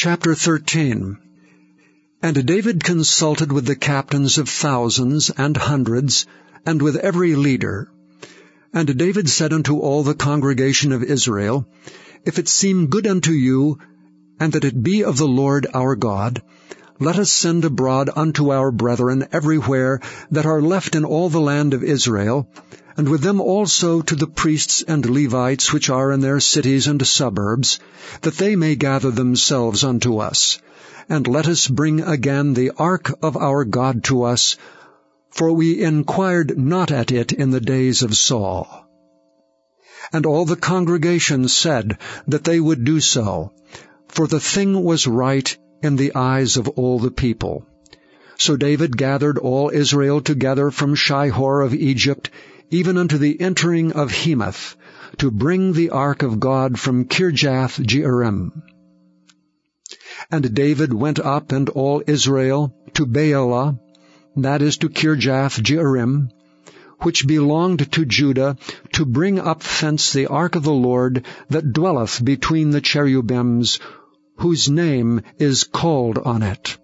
Chapter 13. And David consulted with the captains of thousands and hundreds, and with every leader. And David said unto all the congregation of Israel, If it seem good unto you, and that it be of the Lord our God, let us send abroad unto our brethren everywhere that are left in all the land of Israel, and with them also to the priests and Levites which are in their cities and suburbs, that they may gather themselves unto us. And let us bring again the ark of our God to us, for we inquired not at it in the days of Saul. And all the congregation said that they would do so, for the thing was right in the eyes of all the people. So David gathered all Israel together from Shihor of Egypt, even unto the entering of Hemath, to bring the ark of God from Kirjath-jearim. And David went up, and all Israel, to Baalah, that is to Kirjath-jearim, which belonged to Judah, to bring up thence the ark of the Lord, that dwelleth between the cherubims, whose name is called on it.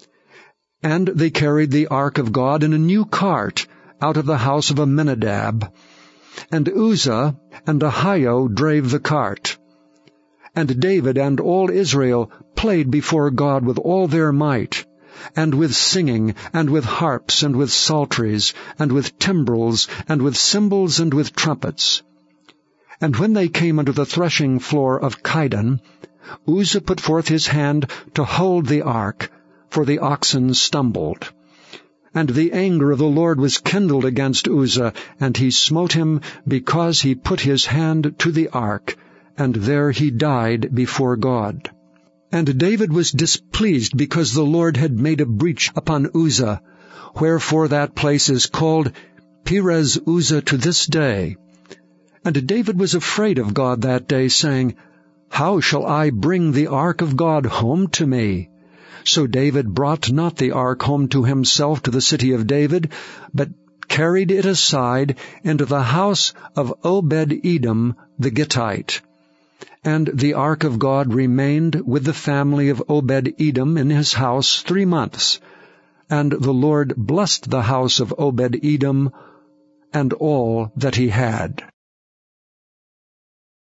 And they carried the ark of God in a new cart out of the house of Amminadab. And Uzzah and Ahio drave the cart. And David and all Israel played before God with all their might, and with singing, and with harps, and with psalteries, and with timbrels, and with cymbals, and with trumpets. And when they came unto the threshing floor of Chidon, Uzzah put forth his hand to hold the ark, for the oxen stumbled. And the anger of the Lord was kindled against Uzzah, and he smote him, because he put his hand to the ark, and there he died before God. And David was displeased, because the Lord had made a breach upon Uzzah, wherefore that place is called Perez Uzzah to this day. And David was afraid of God that day, saying, How shall I bring the ark of God home to me? So David brought not the ark home to himself to the city of David, but carried it aside into the house of Obed-Edom the Gittite. And the ark of God remained with the family of Obed-Edom in his house 3 months. And the Lord blessed the house of Obed-Edom and all that he had.